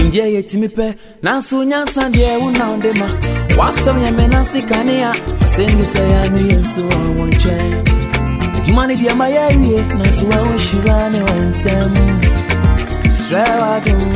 Nimdia yetimipe nansu nyansa de wuna ondema wasam ya menansi kania asemi so ya nu yesu wonche jumani dia mayewie nansu wa onshirane wonsem strawado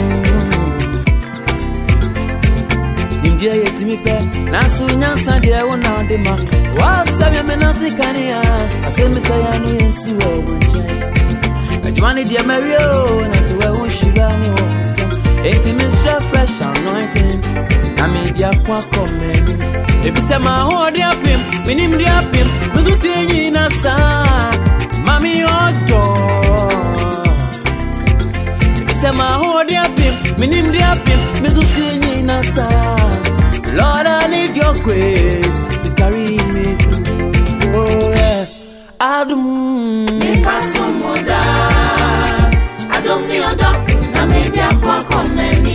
Nimdia yetimipe nansu nyansa de wuna ondema wasam ya menansi kania asemi so ya nu yesu wonche jumani dia mayewie nansu wa onshirane wonsem Intimacy fresh anointing. I mean, dear, come. If you say my whole dear pim, minim dear pim, but you see in a sign, Mammy, oh, door. If you say my whole dear pim, minim dear pim, but you see in a sign, Lord, I need your grace to carry me through. Oh, yeah. Adam, me pass some more. I don't need a dog. I made ya walk on many.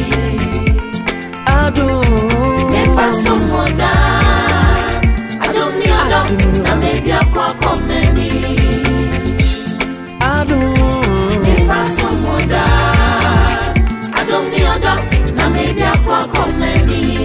I do. Never some more. I don't need a dog. I made ya walk on many. I do. Never some more. I don't need a dog. I made ya walk on many.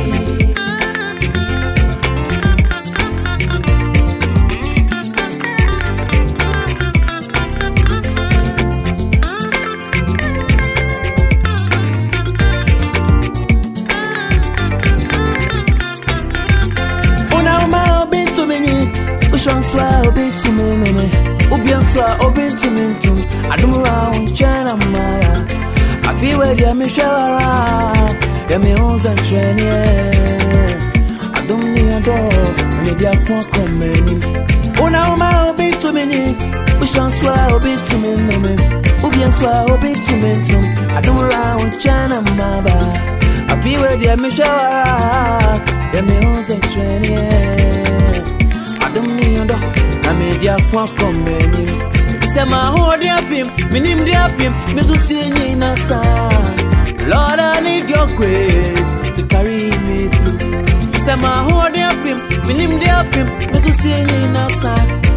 Swa obi to me Ubianswa obi to me too Adumura unchana mara I feel where ya me shawara Ya me owns and train Adum ni ado Me dia kwa komeni Una uma obi to me Ushanswa obi to me Ubianswa obi to me too Adumura unchana mara I feel where ya me shawara Ya me owns and train I made ya walk on many. Say my whole dear pim, minim dear pim, me to see in a sign. Lord, I need your grace to carry me through. Say my whole dear pim, minim dear pim, me to see in a sign.